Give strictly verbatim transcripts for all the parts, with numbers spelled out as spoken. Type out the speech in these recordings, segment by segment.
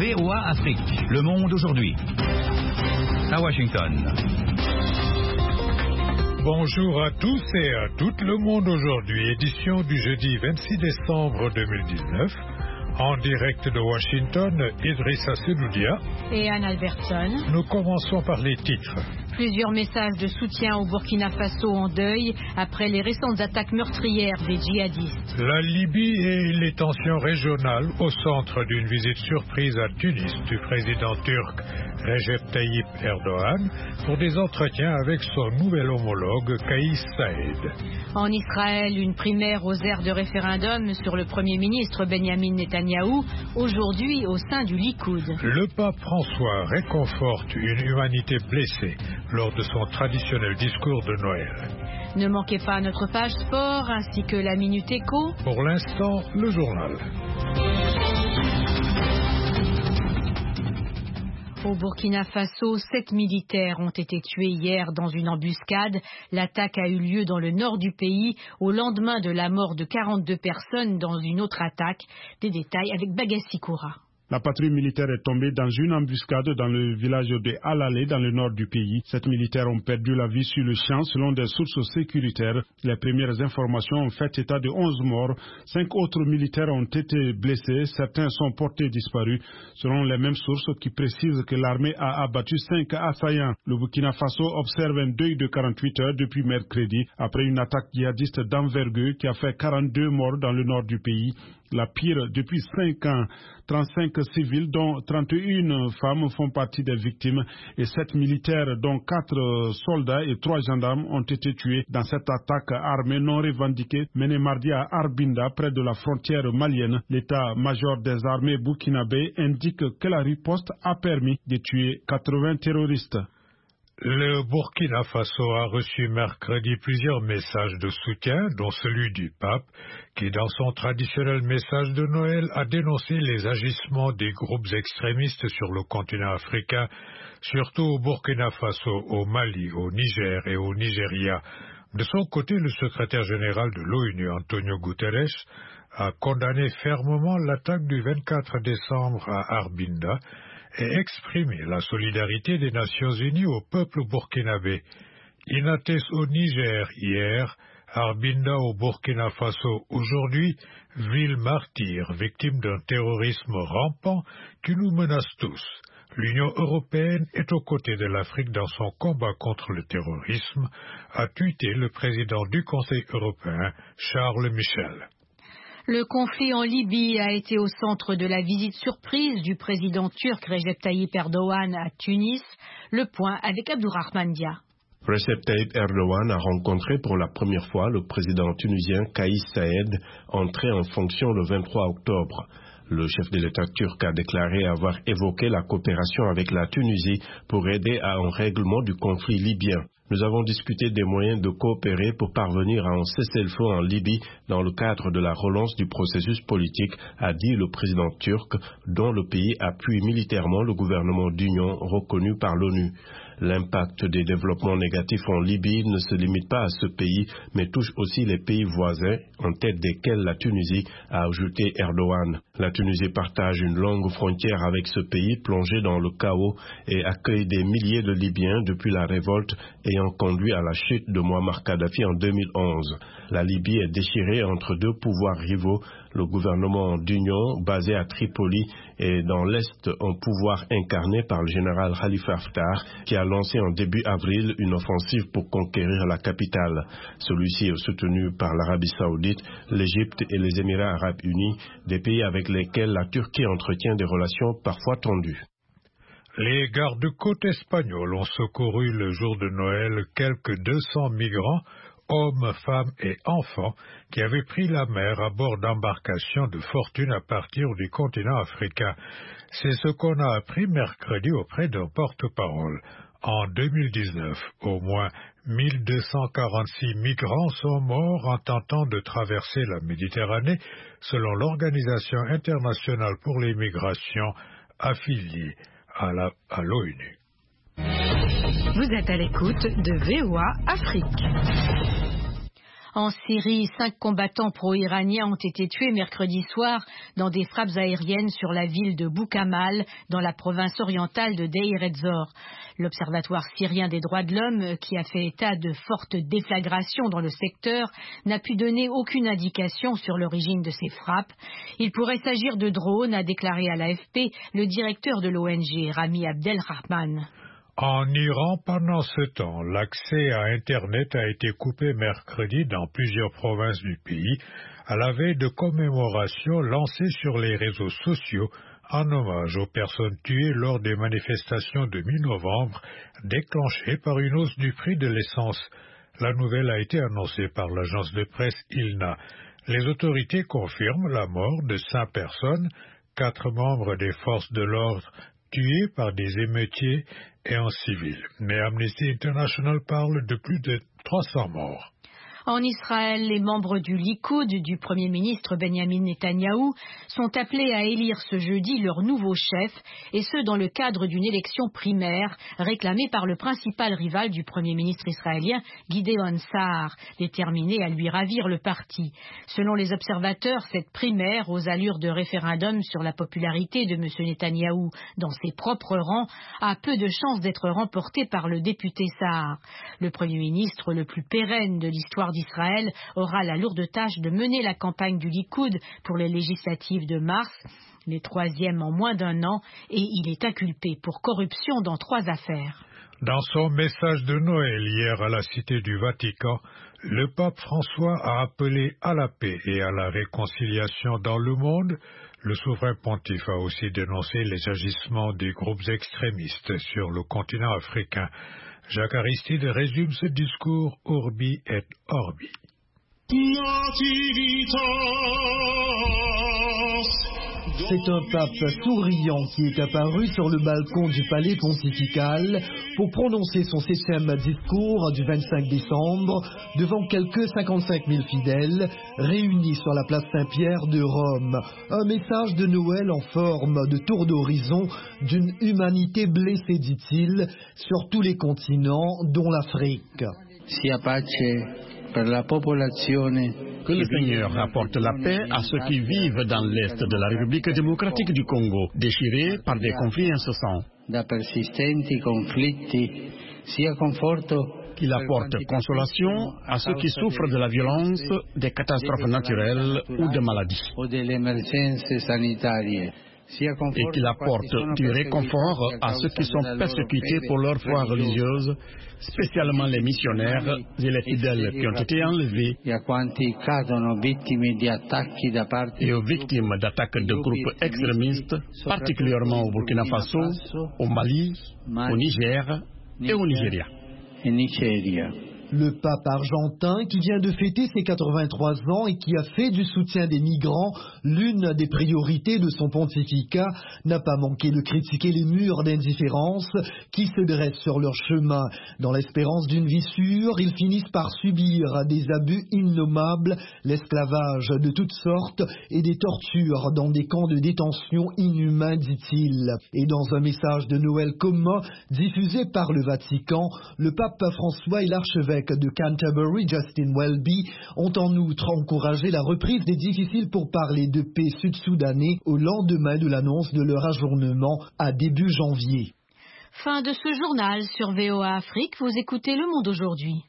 V O A Afrique, Le Monde aujourd'hui. À Washington. Bonjour à tous et à toutes, Le Monde aujourd'hui, édition du jeudi vingt-six décembre deux mille dix-neuf. En direct de Washington, Idrissa Sedoudia et Anne Albertson. Nous commençons par les titres. Plusieurs messages de soutien au Burkina Faso en deuil après les récentes attaques meurtrières des djihadistes. La Libye et les tensions régionales au centre d'une visite surprise à Tunis du président turc Recep Tayyip Erdogan pour des entretiens avec son nouvel homologue Kais Saïed. En Israël, une primaire aux aires de référendum sur le Premier ministre Benjamin Netanyahou, aujourd'hui au sein du Likoud. Le pape François réconforte une humanité blessée lors de son traditionnel discours de Noël. Ne manquez pas notre page sport ainsi que la Minute Éco. Pour l'instant, le journal. Au Burkina Faso, sept militaires ont été tués hier dans une embuscade. L'attaque a eu lieu dans le nord du pays au lendemain de la mort de quarante-deux personnes dans une autre attaque. Des détails avec Bagassi Koura. La patrouille militaire est tombée dans une embuscade dans le village de Alalé, dans le nord du pays. Sept militaires ont perdu la vie sur le champ, selon des sources sécuritaires. Les premières informations ont fait état de onze morts. Cinq autres militaires ont été blessés. Certains sont portés disparus, selon les mêmes sources qui précisent que l'armée a abattu cinq assaillants. Le Burkina Faso observe un deuil de quarante-huit heures depuis mercredi, après une attaque djihadiste d'envergure qui a fait quarante-deux morts dans le nord du pays. La pire depuis cinq ans. trente-cinq civils, dont trente et une femmes, font partie des victimes et sept militaires, dont quatre soldats et trois gendarmes, ont été tués dans cette attaque armée non revendiquée menée mardi à Arbinda, près de la frontière malienne. L'état-major des armées burkinabé indique que la riposte a permis de tuer quatre-vingts terroristes. Le Burkina Faso a reçu mercredi plusieurs messages de soutien, dont celui du pape, qui dans son traditionnel message de Noël a dénoncé les agissements des groupes extrémistes sur le continent africain, surtout au Burkina Faso, au Mali, au Niger et au Nigeria. De son côté, le secrétaire général de l'ONU, Antonio Guterres, a condamné fermement l'attaque du vingt-quatre décembre à Arbinda, et exprimer la solidarité des Nations Unies au peuple burkinabé. Inates au Niger hier, Arbinda au Burkina Faso aujourd'hui, ville martyre, victime d'un terrorisme rampant qui nous menace tous. L'Union européenne est aux côtés de l'Afrique dans son combat contre le terrorisme, a tweeté le président du Conseil européen, Charles Michel. Le conflit en Libye a été au centre de la visite surprise du président turc Recep Tayyip Erdogan à Tunis. Le point avec Abdourahmane Dia. Recep Tayyip Erdogan a rencontré pour la première fois le président tunisien Kais Saïed, entré en fonction le vingt-trois octobre. Le chef de l'État turc a déclaré avoir évoqué la coopération avec la Tunisie pour aider à un règlement du conflit libyen. Nous avons discuté des moyens de coopérer pour parvenir à un cessez-le-feu en Libye dans le cadre de la relance du processus politique, a dit le président turc, dont le pays appuie militairement le gouvernement d'union reconnu par l'ONU. L'impact des développements négatifs en Libye ne se limite pas à ce pays, mais touche aussi les pays voisins, en tête desquels la Tunisie, a ajouté Erdogan. La Tunisie partage une longue frontière avec ce pays plongé dans le chaos et accueille des milliers de Libyens depuis la révolte ayant conduit à la chute de Mouammar Kadhafi en deux mille onze. La Libye est déchirée entre deux pouvoirs rivaux, le gouvernement d'union basé à Tripoli et dans l'Est un pouvoir incarné par le général Khalifa Haftar qui a lancé en début avril une offensive pour conquérir la capitale. Celui-ci est soutenu par l'Arabie Saoudite, l'Égypte et les Émirats Arabes Unis, des pays avec lesquels la Turquie entretient des relations parfois tendues. Les gardes-côtes espagnols ont secouru le jour de Noël quelques deux cents migrants, hommes, femmes et enfants, qui avaient pris la mer à bord d'embarcations de fortune à partir du continent africain. C'est ce qu'on a appris mercredi auprès d'un porte-parole. En deux mille dix-neuf, au moins mille deux cent quarante-six migrants sont morts en tentant de traverser la Méditerranée, selon l'Organisation internationale pour les migrations affiliée à la, à l'ONU. Vous êtes à l'écoute de V O A Afrique. En Syrie, cinq combattants pro-iraniens ont été tués mercredi soir dans des frappes aériennes sur la ville de Boukamal, dans la province orientale de Deir ez-Zor. L'Observatoire syrien des droits de l'homme, qui a fait état de fortes déflagrations dans le secteur, n'a pu donner aucune indication sur l'origine de ces frappes. Il pourrait s'agir de drones, a déclaré à l'A F P le directeur de l'O N G, Rami Abdelrahman. En Iran, pendant ce temps, l'accès à Internet a été coupé mercredi dans plusieurs provinces du pays, à la veille de commémorations lancées sur les réseaux sociaux en hommage aux personnes tuées lors des manifestations de mi-novembre déclenchées par une hausse du prix de l'essence. La nouvelle a été annoncée par l'agence de presse I L N A. Les autorités confirment la mort de cinq personnes, quatre membres des forces de l'ordre tués par des émeutiers et en civil. Mais Amnesty International parle de plus de trois cents morts. En Israël, les membres du Likoud, du Premier ministre Benjamin Netanyahou, sont appelés à élire ce jeudi leur nouveau chef, et ce dans le cadre d'une élection primaire réclamée par le principal rival du Premier ministre israélien, Gideon Sa'ar, déterminé à lui ravir le parti. Selon les observateurs, cette primaire, aux allures de référendum sur la popularité de M. Netanyahou dans ses propres rangs, a peu de chances d'être remportée par le député Sa'ar. Le Premier ministre le plus pérenne de l'histoire d'Israël aura la lourde tâche de mener la campagne du Likoud pour les législatives de mars, les troisièmes en moins d'un an, et il est inculpé pour corruption dans trois affaires. Dans son message de Noël hier à la Cité du Vatican, le pape François a appelé à la paix et à la réconciliation dans le monde. Le souverain pontife a aussi dénoncé les agissements des groupes extrémistes sur le continent africain. Jacques Aristide résume ce discours Urbi et Orbi. C'est un pape souriant qui est apparu sur le balcon du palais pontifical pour prononcer son septième discours du vingt-cinq décembre devant quelques cinquante-cinq mille fidèles réunis sur la place Saint-Pierre de Rome. Un message de Noël en forme de tour d'horizon d'une humanité blessée, dit-il, sur tous les continents, dont l'Afrique. Sia pace per la popolazione. Que le Seigneur apporte la paix à ceux qui vivent dans l'Est de la République démocratique du Congo, déchirés par des conflits incessants. Da persistenti conflitti, sia conforto. Qu'il apporte consolation à ceux qui souffrent de la violence, des catastrophes naturelles ou de maladies. O delle emergenze sanitarie. Et qu'il apporte du réconfort à ceux qui sont persécutés pour leur foi religieuse, spécialement les missionnaires et les fidèles qui ont été enlevés, et aux victimes d'attaques de groupes extrémistes, particulièrement au Burkina Faso, au Mali, au Niger et au Nigeria. Le pape argentin, qui vient de fêter ses quatre-vingt-trois ans et qui a fait du soutien des migrants l'une des priorités de son pontificat, n'a pas manqué de critiquer les murs d'indifférence qui se dressent sur leur chemin. Dans l'espérance d'une vie sûre, ils finissent par subir des abus innommables, l'esclavage de toutes sortes et des tortures dans des camps de détention inhumains, dit-il. Et dans un message de Noël commun diffusé par le Vatican, le pape François et l'archevêque de Canterbury, Justin Welby, ont en outre encouragé la reprise des difficiles pourparlers de paix sud-soudanais au lendemain de l'annonce de leur ajournement à début janvier. Fin de ce journal sur V O A Afrique. Vous écoutez Le Monde aujourd'hui.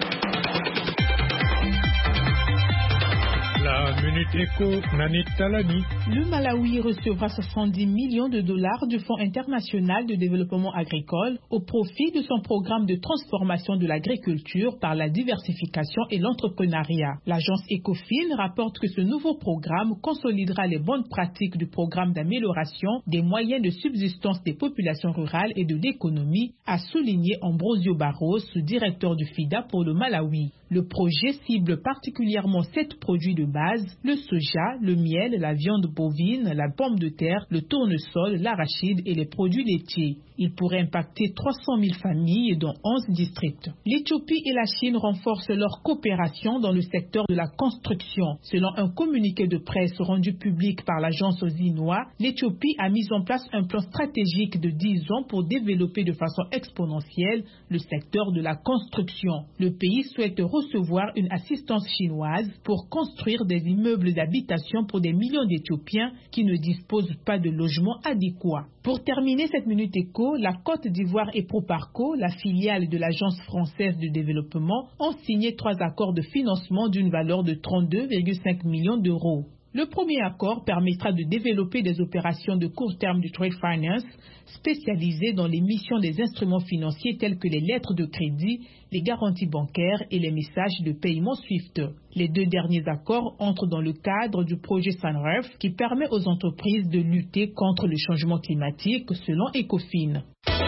La Minute Éco, Nanit Talani. Le Malawi recevra soixante-dix millions de dollars du Fonds international de développement agricole au profit de son programme de transformation de l'agriculture par la diversification et l'entrepreneuriat. L'agence Ecofin rapporte que ce nouveau programme consolidera les bonnes pratiques du programme d'amélioration des moyens de subsistance des populations rurales et de l'économie, a souligné Ambrosio Barros, sous-directeur du FIDA pour le Malawi. Le projet cible particulièrement sept produits de base le soja, le miel, la viande bovine, la pomme de terre, le tournesol, l'arachide et les produits laitiers. Il pourrait impacter trois cent mille familles dans onze districts. L'Éthiopie et la Chine renforcent leur coopération dans le secteur de la construction. Selon un communiqué de presse rendu public par l'agence Xinhua, l'Éthiopie a mis en place un plan stratégique de dix ans pour développer de façon exponentielle le secteur de la construction. Le pays souhaite recevoir une assistance chinoise pour construire des immeubles d'habitation pour des millions d'Éthiopiens qui ne disposent pas de logements adéquats. Pour terminer cette Minute Éco, la Côte d'Ivoire et Proparco, la filiale de l'Agence française de développement, ont signé trois accords de financement d'une valeur de trente-deux virgule cinq millions d'euros. Le premier accord permettra de développer des opérations de court terme du trade finance spécialisées dans l'émission des instruments financiers tels que les lettres de crédit, les garanties bancaires et les messages de paiement SWIFT. Les deux derniers accords entrent dans le cadre du projet SANREF qui permet aux entreprises de lutter contre le changement climatique selon Ecofin.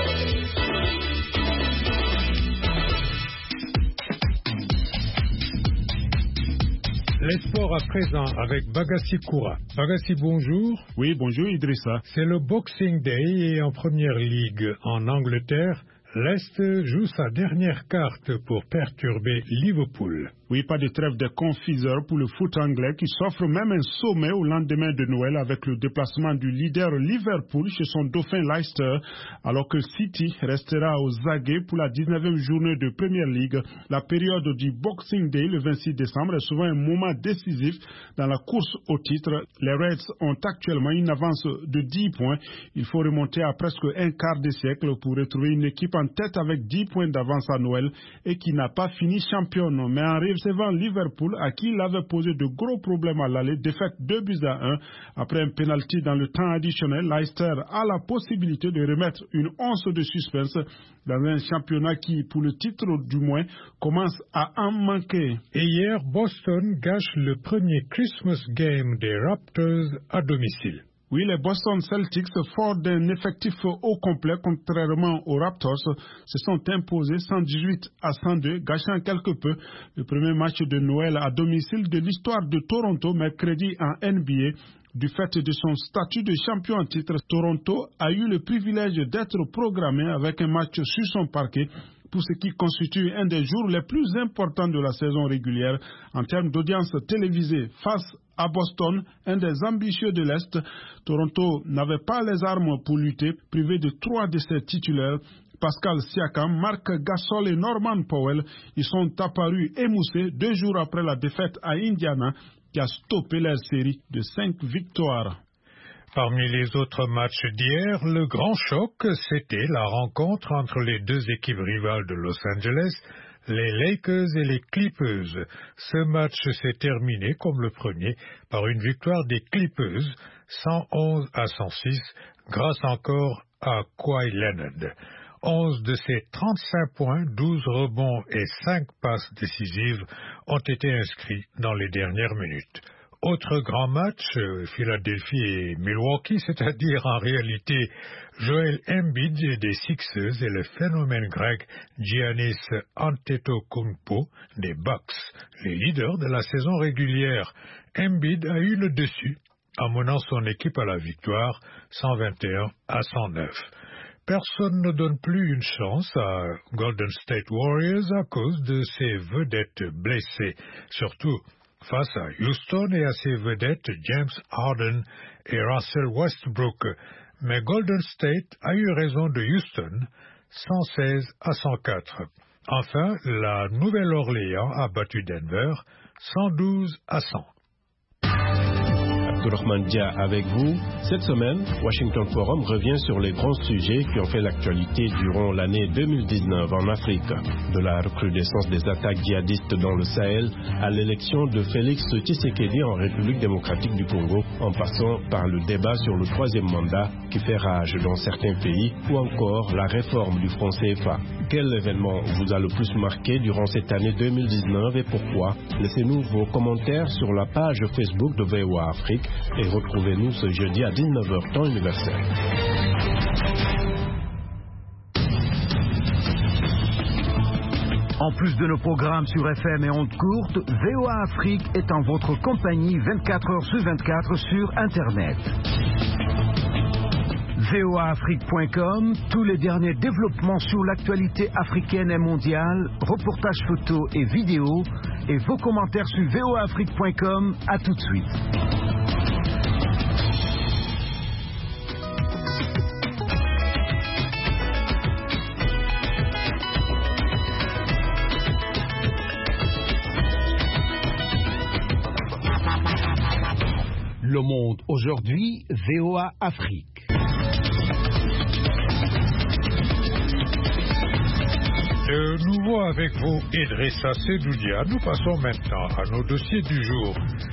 Les sports à présent avec Bagassi Koura. Bagassi, bonjour. Oui, bonjour Idrissa. C'est le Boxing Day et en première ligue en Angleterre, l'Est joue sa dernière carte pour perturber Liverpool. Oui, pas de trêve de confiseurs pour le foot anglais qui s'offre même un sommet au lendemain de Noël avec le déplacement du leader Liverpool chez son dauphin Leicester, alors que City restera aux aguets pour la dix-neuvième journée de Premier League. La période du Boxing Day, le vingt-six décembre, est souvent un moment décisif dans la course au titre. Les Reds ont actuellement une avance de dix points. Il faut remonter à presque un quart de siècle pour retrouver une équipe en tête avec dix points d'avance à Noël et qui n'a pas fini championne, mais en recevant Liverpool, à qui il avait posé de gros problèmes à l'aller, défaite deux buts à un. Après un penalty dans le temps additionnel, Leicester a la possibilité de remettre une once de suspense dans un championnat qui, pour le titre du moins, commence à en manquer. Et hier, Boston gâche le premier Christmas Game des Raptors à domicile. Oui, les Boston Celtics, forts d'un effectif au complet, contrairement aux Raptors, se sont imposés cent dix-huit à cent deux, gâchant quelque peu le premier match de Noël à domicile de l'histoire de Toronto, mercredi en N B A. Du fait de son statut de champion en titre, Toronto a eu le privilège d'être programmé avec un match sur son parquet, pour ce qui constitue un des jours les plus importants de la saison régulière en termes d'audience télévisée face à Boston, un des ambitieux de l'Est. Toronto n'avait pas les armes pour lutter, privé de trois de ses titulaires. Pascal Siakam, Marc Gasol et Norman Powell, ils sont apparus émoussés deux jours après la défaite à Indiana qui a stoppé leur série de cinq victoires. Parmi les autres matchs d'hier, le grand choc, c'était la rencontre entre les deux équipes rivales de Los Angeles, les Lakers et les Clippers. Ce match s'est terminé, comme le premier, par une victoire des Clippers, cent onze à cent six, grâce encore à Kawhi Leonard. onze de ses trente-cinq points, douze rebonds et cinq passes décisives ont été inscrits dans les dernières minutes. Autre grand match, euh, Philadelphie et Milwaukee, c'est-à-dire en réalité Joel Embiid des Sixers et le phénomène grec Giannis Antetokounmpo des Bucks, les leaders de la saison régulière. Embiid a eu le dessus, amenant son équipe à la victoire, cent vingt et un à cent neuf. Personne ne donne plus une chance à Golden State Warriors à cause de ses vedettes blessées, surtout face à Houston et à ses vedettes James Harden et Russell Westbrook. Mais Golden State a eu raison de Houston, cent seize à cent quatre. Enfin, la Nouvelle-Orléans a battu Denver, cent douze à cent. Abdourahmane Dia avec vous. Cette semaine, Washington Forum revient sur les grands sujets qui ont fait l'actualité durant l'année deux mille dix-neuf en Afrique. De la recrudescence des attaques djihadistes dans le Sahel à l'élection de Félix Tshisekedi en République démocratique du Congo, en passant par le débat sur le troisième mandat qui fait rage dans certains pays ou encore la réforme du franc C F A. Quel événement vous a le plus marqué durant cette année deux mille dix-neuf et pourquoi? Laissez-nous vos commentaires sur la page Facebook de V O A Afrique et retrouvez-nous ce jeudi à dix-neuf heures temps universel. En plus de nos programmes sur F M et ondes courtes, V O A Afrique est en votre compagnie vingt-quatre heures sur vingt-quatre sur Internet. V O A Afrique point com, tous les derniers développements sur l'actualité africaine et mondiale, reportages photos et vidéos, et vos commentaires sur V O A Afrique point com. À tout de suite. Le Monde aujourd'hui, V O A Afrique. De nouveau avec vous, Idrissa Sedoudia. Nous passons maintenant à nos dossiers du jour.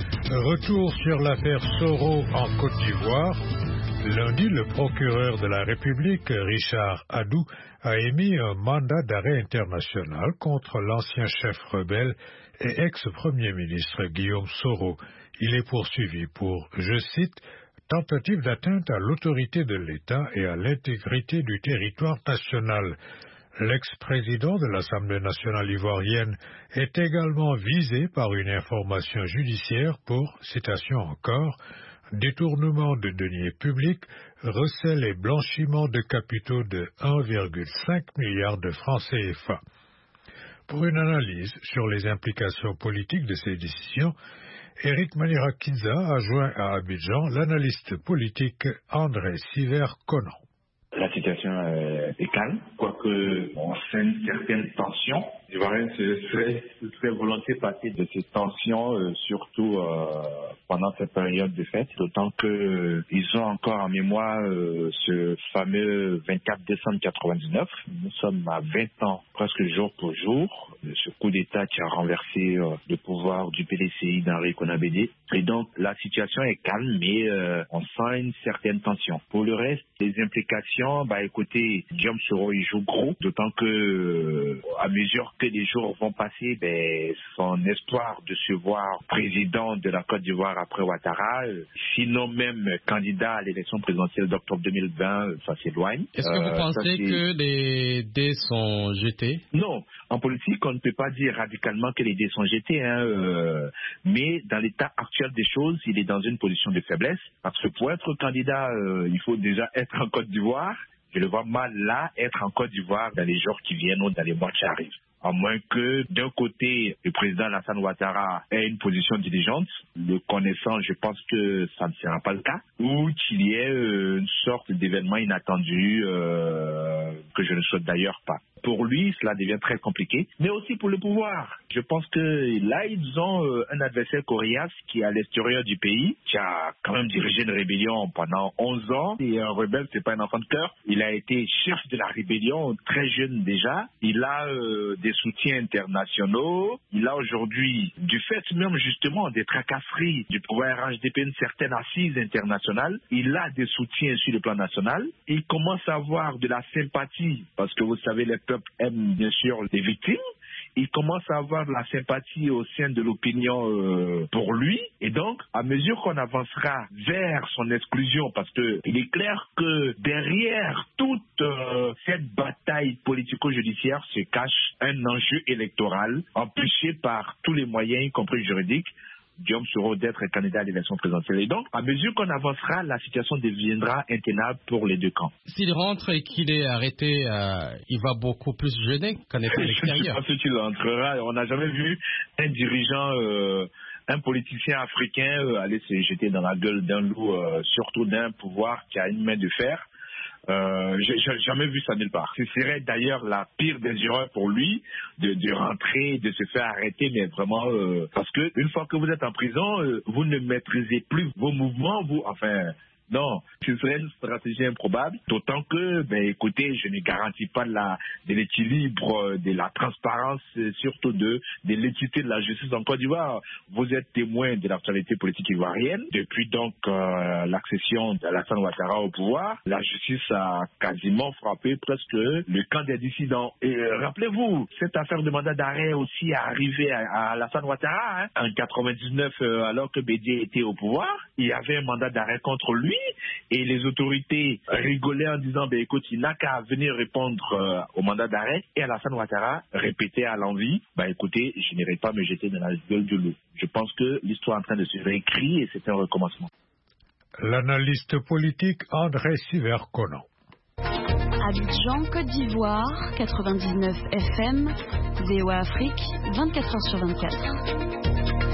Retour sur l'affaire Soro en Côte d'Ivoire. Lundi, le procureur de la République, Richard Adou, a émis un mandat d'arrêt international contre l'ancien chef rebelle et ex-premier ministre Guillaume Soro. Il est poursuivi pour, je cite, tentative d'atteinte à l'autorité de l'État et à l'intégrité du territoire national. L'ex-président de l'Assemblée nationale ivoirienne est également visé par une information judiciaire pour, citation encore, détournement de deniers publics, recel et blanchiment de capitaux de un virgule cinq milliard de francs C F A. Pour une analyse sur les implications politiques de ces décisions, Eric Manirakidza a joint à Abidjan l'analyste politique André Siver-Conan. La situation est calme, quoique on sent certaines tensions. Les Ivoiriens se seraient, se seraient volontiers passés de ces tensions, euh, surtout euh, pendant cette période de fête, d'autant que euh, ils ont encore en mémoire euh, ce fameux vingt-quatre décembre quatre-vingt-dix-neuf. Nous sommes à vingt ans, presque jour pour jour, de ce coup d'État qui a renversé euh, le pouvoir du P D C I d'Henri Konan-Bédié. Et donc la situation est calme, mais euh, on sent une certaine tension. Pour le reste, les implications, bah écoutez, Guillaume Soro il joue gros, d'autant que euh, à mesure que les jours vont passer, ben, son espoir de se voir président de la Côte d'Ivoire après Ouattara, euh, sinon même candidat à l'élection présidentielle d'octobre deux mille vingt, ça s'éloigne. Est-ce que vous euh, pensez que les dés sont jetés? Non, en politique, on ne peut pas dire radicalement que les dés sont jetés, hein, euh, mais dans l'état actuel des choses, il est dans une position de faiblesse, parce que pour être candidat, euh, il faut déjà être en Côte d'Ivoire. Je le vois mal là, être en Côte d'Ivoire dans les jours qui viennent ou dans les mois qui arrivent. À moins que, d'un côté, le président Alassane Ouattara ait une position diligente, le connaissant, je pense que ça ne sera pas le cas, ou qu'il y ait euh, une sorte d'événement inattendu euh, que je ne souhaite d'ailleurs pas. Pour lui, cela devient très compliqué, mais aussi pour le pouvoir. Je pense que là, ils ont euh, un adversaire coriace qui est à l'extérieur du pays, qui a quand même dirigé une rébellion pendant onze ans. Et un rebelle, c'est pas un enfant de cœur. Il a été chef de la rébellion très jeune déjà. Il a euh, des soutiens internationaux. Il a aujourd'hui, du fait même justement des tracasseries du pouvoir R H D P, une certaine assise internationale. Il a des soutiens sur le plan national. Il commence à avoir de la sympathie, parce que vous savez, les peuples aiment bien sûr les victimes. Il commence à avoir de la sympathie au sein de l'opinion euh, pour lui. Et donc, à mesure qu'on avancera vers son exclusion, parce que il est clair que derrière toute euh, cette bataille politico-judiciaire se cache un enjeu électoral empêché par tous les moyens, y compris juridiques, Guillaume Soro d'être candidat à l'élection présidentielle. Et donc, à mesure qu'on avancera, la situation deviendra intenable pour les deux camps. S'il rentre et qu'il est arrêté, euh, il va beaucoup plus gêner qu'en étant à l'extérieur. Je ne sais pas s'il entrera. On n'a jamais vu un dirigeant, euh, un politicien africain euh, aller se jeter dans la gueule d'un loup, euh, surtout d'un pouvoir qui a une main de fer. Euh, j'ai jamais vu ça nulle part. Ce serait d'ailleurs la pire des erreurs pour lui de, de rentrer, de se faire arrêter, mais vraiment euh, parce que une fois que vous êtes en prison, euh, vous ne maîtrisez plus vos mouvements, vous, enfin. Non, ce serait une stratégie improbable, d'autant que, ben, écoutez, je ne garantis pas de la, de l'équilibre, de la transparence, surtout de, de l'équité de la justice en Côte d'Ivoire. Vous êtes témoin de l'actualité politique ivoirienne. Depuis donc euh, l'accession d'Alassane Ouattara au pouvoir, la justice a quasiment frappé presque le camp des dissidents. Et euh, rappelez-vous, cette affaire de mandat d'arrêt aussi est arrivée à, à Alassane Ouattara, hein, en quatre-vingt-dix-neuf, euh, alors que Bédié était au pouvoir. Il y avait un mandat d'arrêt contre lui. oui, et les autorités rigolaient en disant, ben écoute, il n'a qu'à venir répondre euh, au mandat d'arrêt, et Alassane Ouattara répétait à l'envi, ben écoutez, je n'irai pas me jeter dans la gueule de l'eau. Je pense que l'histoire est en train de se réécrire et c'est un recommencement. L'analyste politique André Siver-Conan. Abidjan, Côte d'Ivoire, quatre-vingt-dix-neuf F M, V O A Afrique, vingt-quatre heures sur vingt-quatre.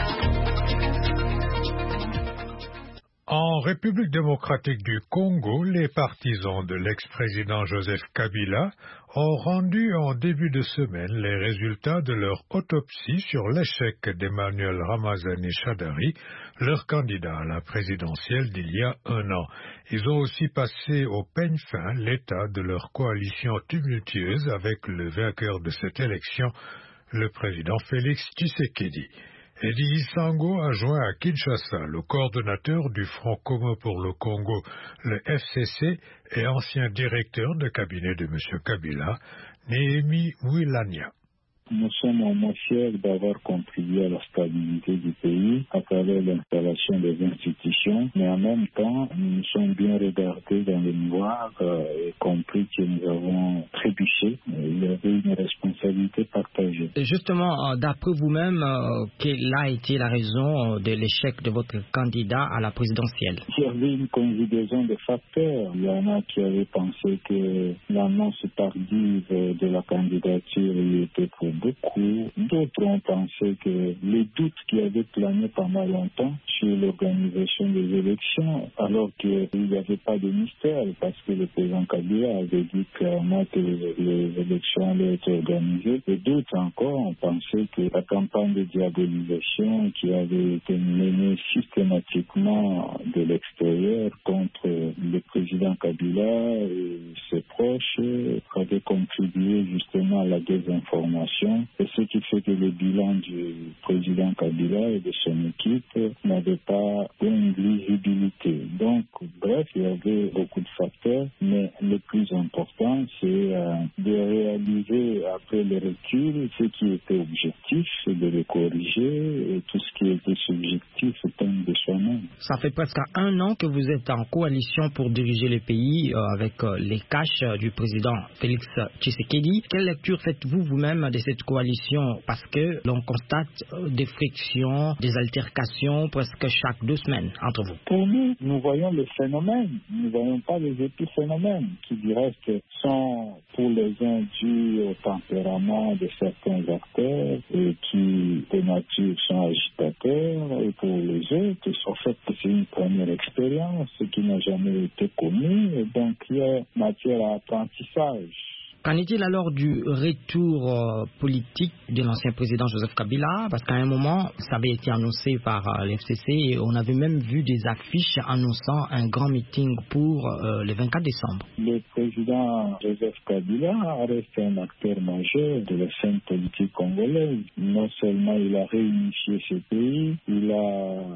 En République démocratique du Congo, les partisans de l'ex-président Joseph Kabila ont rendu en début de semaine les résultats de leur autopsie sur l'échec d'Emmanuel Ramazani Shadari, leur candidat à la présidentielle d'il y a un an. Ils ont aussi passé au peigne fin l'état de leur coalition tumultueuse avec le vainqueur de cette élection, le président Félix Tshisekedi. Eddie Sango a joint à Kinshasa le coordonnateur du Front commun pour le Congo, le F C C, et ancien directeur de cabinet de M. Kabila, Néhémie Mouilania. Nous sommes vraiment fiers d'avoir contribué à la stabilité du pays à travers l'installation des institutions, mais en même temps, nous nous sommes bien regardés dans le miroir euh, et compris que nous avons trébuché. Il y avait une responsabilité partagée. Et justement, d'après vous-même, euh, quelle a été la raison de l'échec de votre candidat à la présidentielle? Il y avait une conjugaison de facteurs. Il y en a qui avaient pensé que l'annonce tardive de la candidature y était pour beaucoup. D'autres ont pensé que les doutes qui avaient plané pendant longtemps sur l'organisation des élections, alors qu'il n'y avait pas de mystère, parce que le président Kabila avait dit clairement que les, les élections allaient être organisées. Et d'autres encore ont pensé que la campagne de diabolisation qui avait été menée systématiquement de l'extérieur contre le président Kabila et ses proches avait contribué justement à la désinformation. Et ce qui fait que le bilan du président Kabila et de son équipe n'avait pas une visibilité. Donc, bref, il y avait beaucoup de facteurs, mais le plus important, c'est euh, de réaliser après le recul ce qui était objectif, de le corriger, et tout ce qui était subjectif tombe de soi-même. Ça fait presque un an que vous êtes en coalition pour diriger le pays euh, avec euh, les caches euh, du président Félix Tshisekedi. Quelle lecture faites-vous vous-même de cette coalition? Parce que l'on constate euh, des frictions, des altercations presque chaque deux semaines entre vous. Pour nous, nous voyons le phénomène. Nous ne voyons pas les épiphénomènes qui, du reste, sont pour les uns dus au tempérament de certains acteurs et qui, de nature, sont agitateurs. Et pour les autres, en fait, c'est une première expérience qui n'a jamais été connue. Et donc, il y a matière à apprentissage. Qu'en est-il alors du retour euh, politique de l'ancien président Joseph Kabila? Parce qu'à un moment, ça avait été annoncé par euh, l'F C C et on avait même vu des affiches annonçant un grand meeting pour euh, le vingt-quatre décembre. Le président Joseph Kabila reste un acteur majeur de la scène politique congolaise. Non seulement il a réunifié ce pays, il a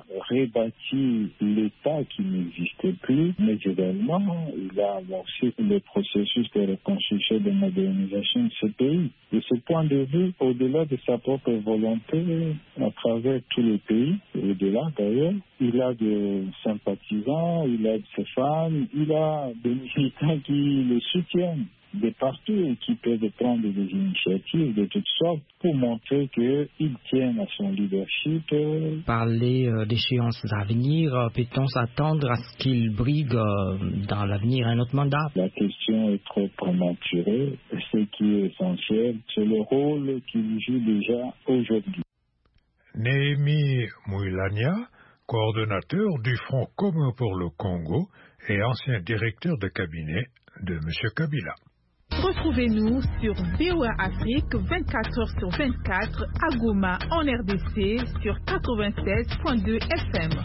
rebâti l'État qui n'existait plus, mais également il a amorcé le processus de reconstruction de modernisation de ce pays. De ce point de vue, au-delà de sa propre volonté, à travers tous les pays, et au-delà d'ailleurs, il a des sympathisants, il a de ses fans, il a des militants qui le soutiennent de partout et qui peuvent prendre des initiatives de toutes sortes pour montrer qu'ils tiennent à son leadership. Parler euh, d'échéances à venir, euh, peut-on s'attendre à ce qu'il brigue euh, dans l'avenir un autre mandat? La question est trop prématurée. Ce qui est essentiel, c'est le rôle qu'il joue déjà aujourd'hui. Néhémie Mouilania, coordonnateur du Front commun pour le Congo et ancien directeur de cabinet de M. Kabila. Retrouvez-nous sur V O A Afrique vingt-quatre heures sur vingt-quatre à Goma en R D C sur quatre-vingt-seize virgule deux F M.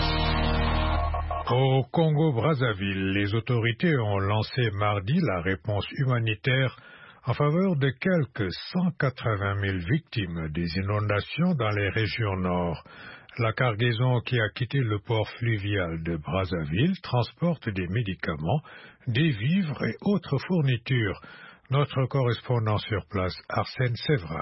Au Congo-Brazzaville, les autorités ont lancé mardi la réponse humanitaire en faveur de quelques cent quatre-vingt mille victimes des inondations dans les régions nord. La cargaison qui a quitté le port fluvial de Brazzaville transporte des médicaments, des vivres et autres fournitures. Notre correspondant sur place, Arsène Séverin.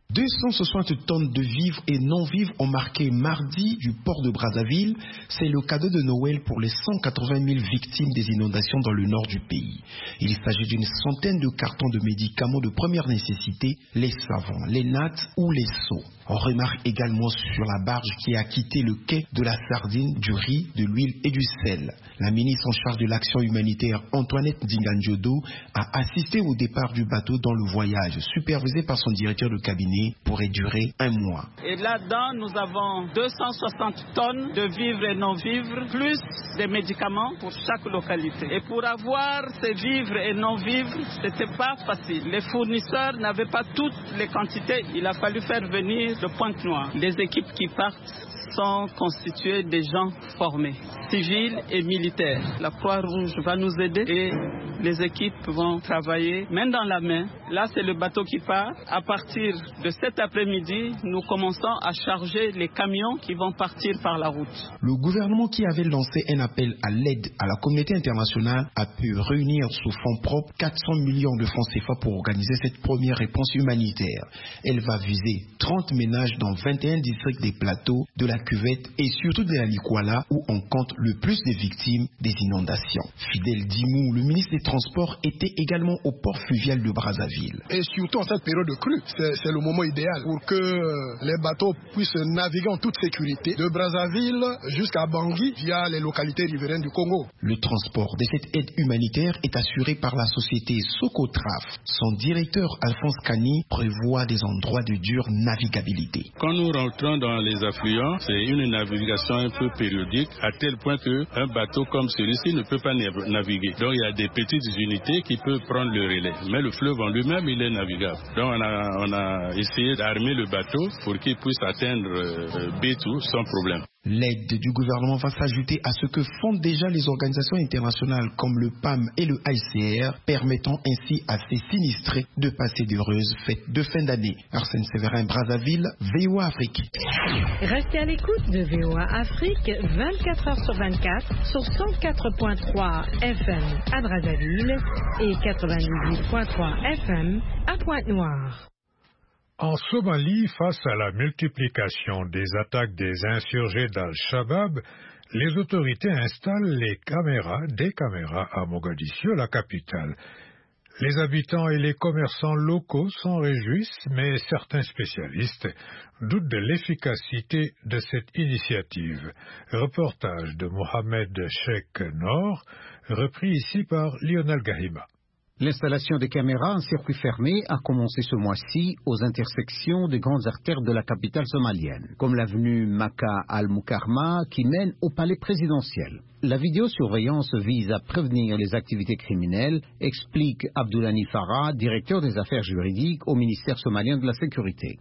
deux cent soixante tonnes de vivres et non-vivres ont marqué mardi du port de Brazzaville. C'est le cadeau de Noël pour les cent quatre-vingt mille victimes des inondations dans le nord du pays. Il s'agit d'une centaine de cartons de médicaments de première nécessité, les savons, les nattes ou les seaux. On remarque également sur la barge qui a quitté le quai de la sardine, du riz, de l'huile et du sel. La ministre en charge de l'action humanitaire, Antoinette Ndinganjodo, a assisté au départ du bateau dans le voyage, supervisé par son directeur de cabinet, pourrait durer un mois. Et là-dedans, nous avons deux cent soixante tonnes de vivres et non-vivres, plus des médicaments pour chaque localité. Et pour avoir ces vivres et non-vivres, c'était pas facile. Les fournisseurs n'avaient pas toutes les quantités. Il a fallu faire venir de Pointe-Noire. Les équipes qui partent sont constituées de gens formés, civils et militaires. La Croix-Rouge va nous aider et les équipes vont travailler main dans la main. Là, c'est le bateau qui part. À partir de cet après-midi, nous commençons à charger les camions qui vont partir par la route. Le gouvernement qui avait lancé un appel à l'aide à la communauté internationale a pu réunir sous fonds propres quatre cents millions de francs C F A pour organiser cette première réponse humanitaire. Elle va viser trente ménages dans vingt et un districts des plateaux, de la Cuvette et surtout de la Likwala où on compte le plus de victimes des inondations. Fidèle Dimou, le ministre des Transports, était également au port fluvial de Brazzaville. Et surtout en cette période de crue, c'est le moment idéal pour que les bateaux puissent naviguer en toute sécurité de Brazzaville jusqu'à Bangui via les localités riveraines du Congo. Le transport de cette aide humanitaire est assuré par la société Socotraf. Son directeur Alphonse Kani prévoit des endroits de dure navigabilité. Quand nous rentrons dans les affluents, c'est une navigation un peu périodique, à tel point qu'un bateau comme celui-ci ne peut pas naviguer. Donc il y a des petites unités qui peuvent prendre le relais. Mais le fleuve en lui-même, il est navigable. Donc on a, on a essayé d'armer le bateau pour qu'il puisse atteindre euh, Bétou sans problème. L'aide du gouvernement va s'ajouter à ce que font déjà les organisations internationales comme le P A M et le I C R, permettant ainsi à ces sinistrés de passer d'heureuses fêtes de fin d'année. Arsène Séverin, Brazzaville, V O A Afrique. Restez à l'écoute de V O A Afrique vingt-quatre heures sur vingt-quatre sur cent quatre point trois F M à Brazzaville et quatre-vingt-dix-huit point trois F M à Pointe-Noire. En Somalie, face à la multiplication des attaques des insurgés d'Al-Shabaab, les autorités installent les caméras, des caméras à Mogadiscio, la capitale. Les habitants et les commerçants locaux s'en réjouissent, mais certains spécialistes doutent de l'efficacité de cette initiative. Reportage de Mohamed Sheikh Nor, repris ici par Lionel Gahima. L'installation des caméras en circuit fermé a commencé ce mois-ci aux intersections des grandes artères de la capitale somalienne, comme l'avenue Maka al-Mukarma qui mène au palais présidentiel. La vidéosurveillance vise à prévenir les activités criminelles, explique Abdoulani Farah, directeur des affaires juridiques au ministère somalien de la Sécurité.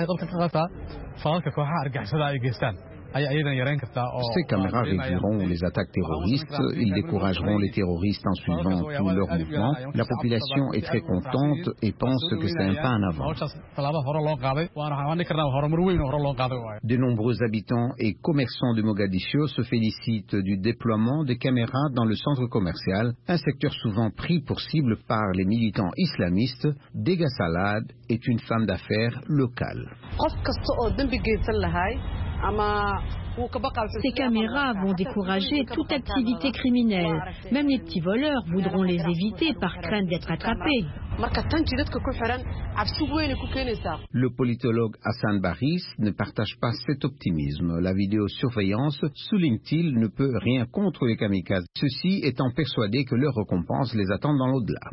Ces caméras réduiront les attaques terroristes, ils décourageront les terroristes en suivant tous leurs mouvements. La population est très contente et pense que c'est un pas en avant. De nombreux habitants et commerçants de Mogadiscio se félicitent du déploiement des caméras dans le centre commercial, un secteur souvent pris pour cible par les militants islamistes. Dega Salad est une femme d'affaires locale. Ces caméras vont décourager toute activité criminelle. Même les petits voleurs voudront les éviter par crainte d'être attrapés. Le politologue Hassan Baris ne partage pas cet optimisme. La vidéosurveillance, souligne-t-il, ne peut rien contre les kamikazes. Ceux-ci étant persuadés que leur récompense les attend dans l'au-delà.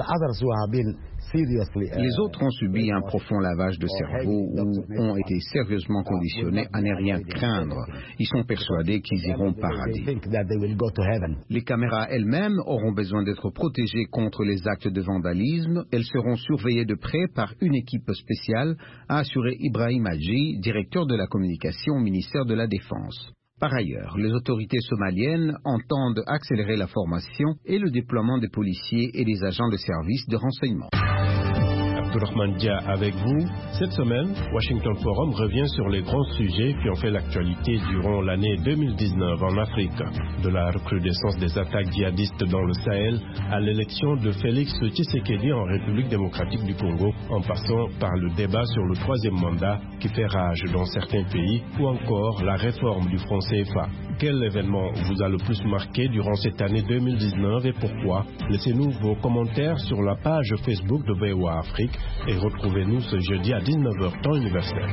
Les autres ont subi un profond lavage de cerveau ou ont été sérieusement conditionnés à ne rien craindre. Ils sont persuadés qu'ils iront parader. Les caméras elles-mêmes auront besoin d'être protégées contre les actes de vandalisme. Elles seront surveillées de près par une équipe spéciale, a assuré Ibrahim Hadji, directeur de la communication au ministère de la Défense. Par ailleurs, les autorités somaliennes entendent accélérer la formation et le déploiement des policiers et des agents de services de renseignement. Abdourahmane Dia avec vous. Cette semaine, Washington Forum revient sur les grands sujets qui ont fait l'actualité durant l'année deux mille dix-neuf en Afrique. De la recrudescence des attaques djihadistes dans le Sahel à l'élection de Félix Tshisekedi en République démocratique du Congo, en passant par le débat sur le troisième mandat qui fait rage dans certains pays ou encore la réforme du franc C F A. Quel événement vous a le plus marqué durant cette année deux mille dix-neuf et pourquoi? Laissez-nous vos commentaires sur la page Facebook de V O A Afrique et retrouvez-nous ce jeudi à dix-neuf heures temps universel.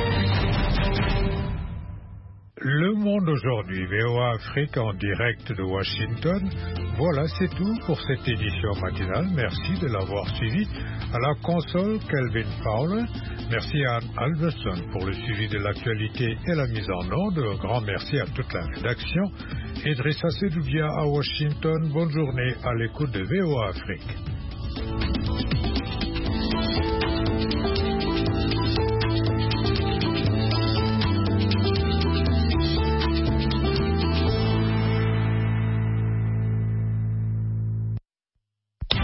Le Monde aujourd'hui, V O A Afrique en direct de Washington. Voilà, c'est tout pour cette édition matinale. Merci de l'avoir suivi. À la console, Kelvin Fowler. Merci à Anne Alverson pour le suivi de l'actualité et la mise en onde. Un grand merci à toute la rédaction. Idrissa Sedoudia à Washington. Bonne journée à l'écoute de V O A Afrique.